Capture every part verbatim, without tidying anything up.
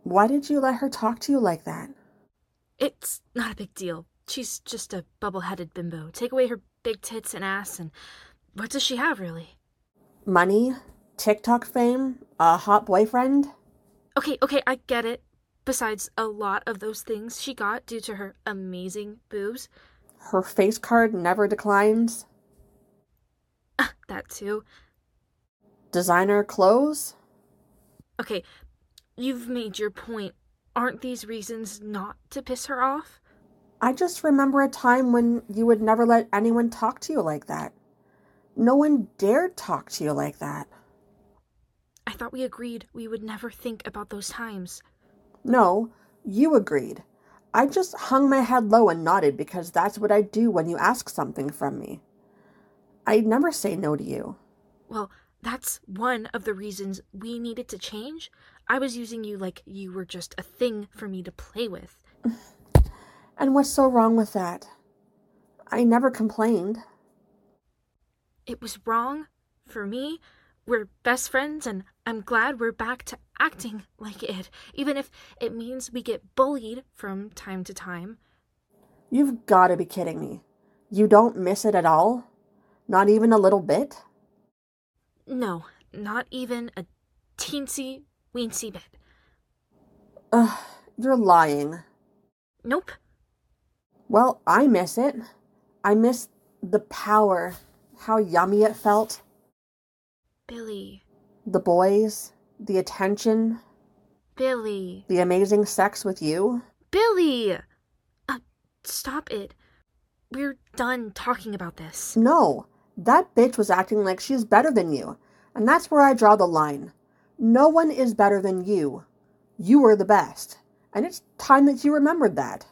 Why did you let her talk to you like that? It's not a big deal. She's just a bubble-headed bimbo. Take away her big tits and ass, and what does she have, really? Money? TikTok fame? A hot boyfriend? Okay, okay, I get it. Besides a lot of those things she got due to her amazing boobs. Her face card never declines? That too. Designer clothes? Okay, you've made your point. Aren't these reasons not to piss her off? I just remember a time when you would never let anyone talk to you like that. No one dared talk to you like that. I thought we agreed we would never think about those times. No, you agreed. I just hung my head low and nodded because that's what I do when you ask something from me. I'd never say no to you. Well, that's one of the reasons we needed to change. I was using you like you were just a thing for me to play with. And what's so wrong with that? I never complained. It was wrong for me. We're best friends, and I'm glad we're back to acting like it, even if it means we get bullied from time to time. You've got to be kidding me. You don't miss it at all? Not even a little bit? No, not even a teensy weensy bit. Ugh, you're lying. Nope. Well, I miss it. I miss the power, how yummy it felt. Billy. The boys, the attention, Billy. the amazing sex with you. Billy! Uh, stop it. We're done talking about this. No, that bitch was acting like she's better than you, and that's where I draw the line. No one is better than you. You were the best, and it's time that you remembered that.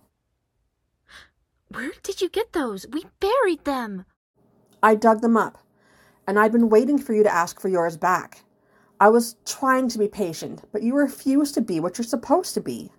Where did you get those? We buried them. I dug them up, and I've been waiting for you to ask for yours back. I was trying to be patient, but you refuse to be what you're supposed to be.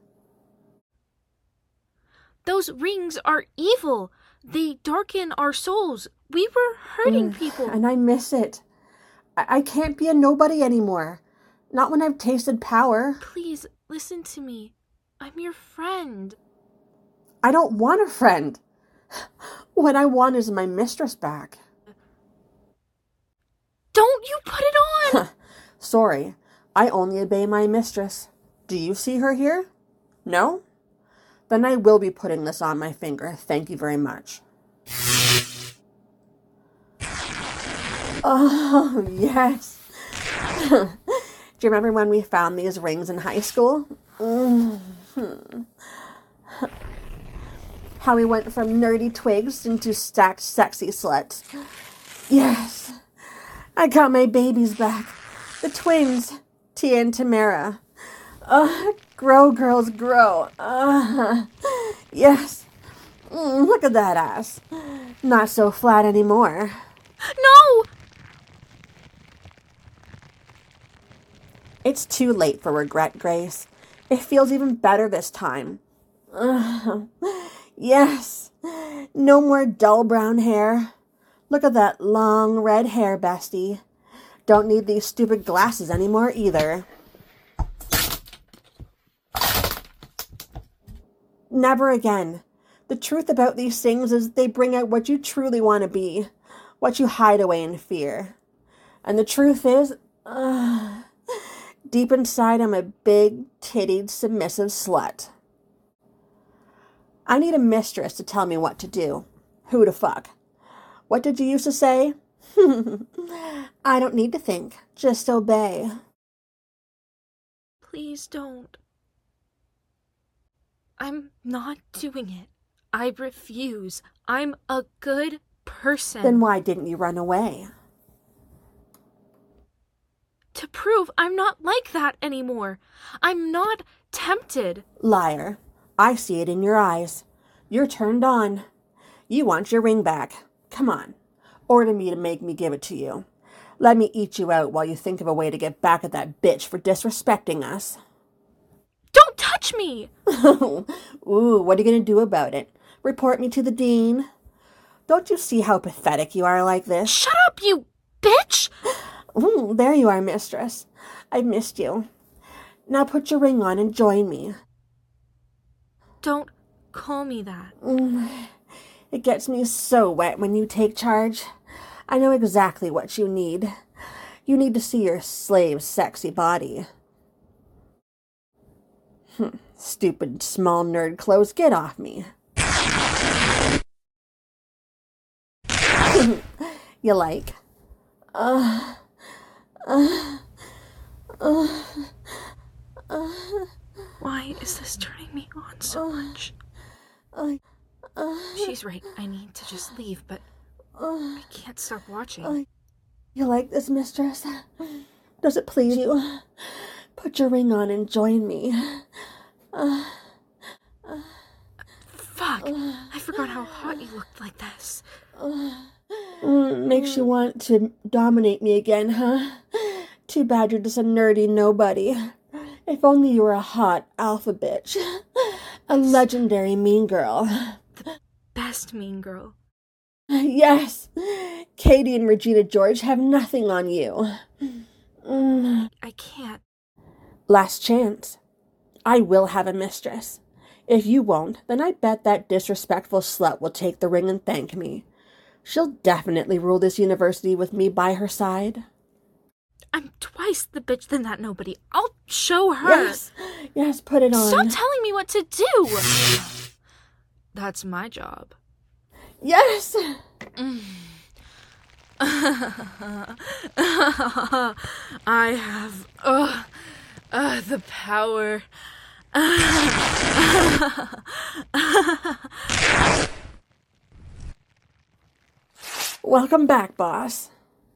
Those rings are evil. They darken our souls. We were hurting Mm, people. And I miss it. I-, I can't be a nobody anymore. Not when I've tasted power. Please, listen to me. I'm your friend. I don't want a friend. What I want is my mistress back. Don't you put it on! Sorry, I only obey my mistress. Do you see her here? No? Then I will be putting this on my finger. Thank you very much. Oh, yes. Do you remember when we found these rings in high school? Mm-hmm. How we went from nerdy twigs into stacked sexy sluts. Yes. I got my babies back. The twins, Tia and Tamara. Uh, grow, girls, grow. Uh, yes. Mm, look at that ass. Not so flat anymore. No! It's too late for regret, Grace. It feels even better this time. Uh, yes. No more dull brown hair. Look at that long red hair, bestie. Don't need these stupid glasses anymore either. Never again. The truth about these things is they bring out what you truly want to be, what you hide away in fear. And the truth is, uh, deep inside I'm a big, tittied, submissive slut. I need a mistress to tell me what to do, who to fuck. What did you used to say? I don't need to think, just obey. Please don't. I'm not doing it. I refuse. I'm a good person. Then why didn't you run away? To prove I'm not like that anymore. I'm not tempted. Liar. I see it in your eyes. You're turned on. You want your ring back. Come on. Order me to make me give it to you. Let me eat you out while you think of a way to get back at that bitch for disrespecting us. Don't touch me! Ooh, what are you going to do about it? Report me to the dean? Don't you see how pathetic you are like this? Shut up, you bitch! Ooh, there you are, mistress. I've missed you. Now put your ring on and join me. Don't call me that. Mm, it gets me so wet when you take charge. I know exactly what you need. You need to see your slave's sexy body. Hm, stupid small nerd clothes, get off me. You like? Uh, uh, uh, uh, Why is this turning me on so uh, much? uh, uh, She's right, I need to just leave, but uh, I can't stop watching. uh, you like this, mistress? Does it please you? Put your ring on and join me. Uh, uh, Fuck! uh, I forgot how hot you looked like this. uh, mm, makes you want to dominate me again, huh? Too bad you're just a nerdy nobody. If only you were a hot alpha bitch. A legendary mean girl. The best mean girl. Yes! Katie and Regina George have nothing on you. Mm. I can't. Last chance. I will have a mistress. If you won't, then I bet that disrespectful slut will take the ring and thank me. She'll definitely rule this university with me by her side. I'm twice the bitch than that nobody. I'll show her. Yes, yes, put it on. Stop telling me what to do. That's my job. Yes. Mm. I have uh, uh, the power. Welcome back, boss.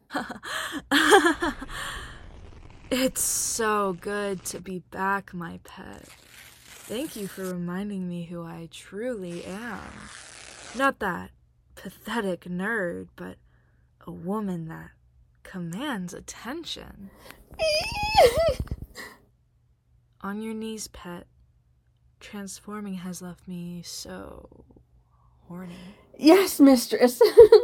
It's so good to be back, my pet. Thank you for reminding me who I truly am. Not that pathetic nerd, but a woman that commands attention. On your knees, pet. Transforming has left me so horny. Yes, mistress.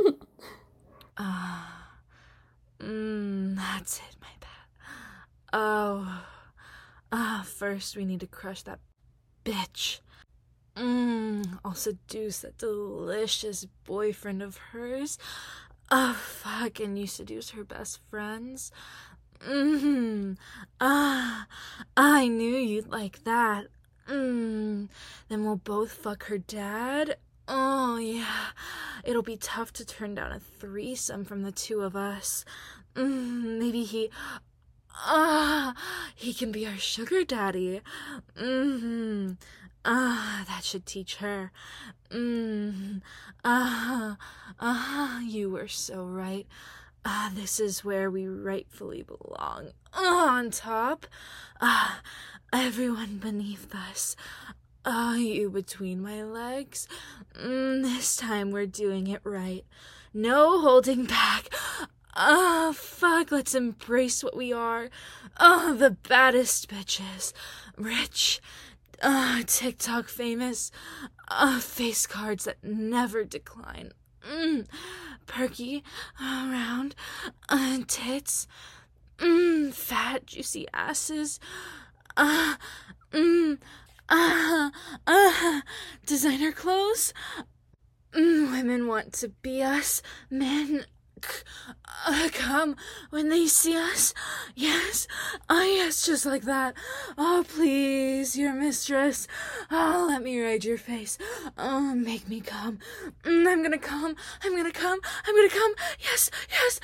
Ah, uh, mm, that's it, my pet. Oh, ah, uh, first we need to crush that bitch. Mmm, I'll seduce that delicious boyfriend of hers. Oh, fuck, and you seduce her best friends? Mmm, ah, I knew you'd like that. Mmm, then we'll both fuck her dad. Oh, yeah, it'll be tough to turn down a threesome from the two of us. Mmm, maybe he... Ah, he can be our sugar daddy. Mm-hmm. Ah, that should teach her. Mm. Ah, ah, you were so right. Ah, this is where we rightfully belong. Ah, on top. Ah, everyone beneath us. Ah, you between my legs. Mm, this time we're doing it right. No holding back. Ah, oh, fuck, let's embrace what we are. Oh, the baddest bitches. Rich. Ah, uh, TikTok famous. Ah, uh, face cards that never decline. Mm, perky. Uh, round. Uh, tits. Mm, fat, juicy asses. Ah, uh, mm, ah, uh, uh, designer clothes. Mm, women want to be us. Men... Uh, come when they see us. Yes. Oh, yes, just like that. Oh, please, your mistress. Oh, let me ride your face. Oh, make me come. Mm, I'm gonna come. I'm gonna come. I'm gonna come. Yes, yes.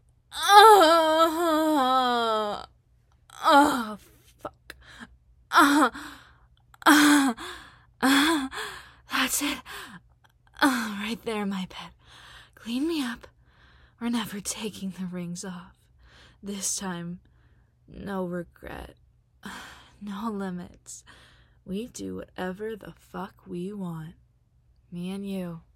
Oh, oh, fuck. Ah, uh, ah, uh, ah. Uh, that's it. Oh, right there, my pet. Clean me up. We're never taking the rings off. This time, no regret. No limits. We do whatever the fuck we want. Me and you.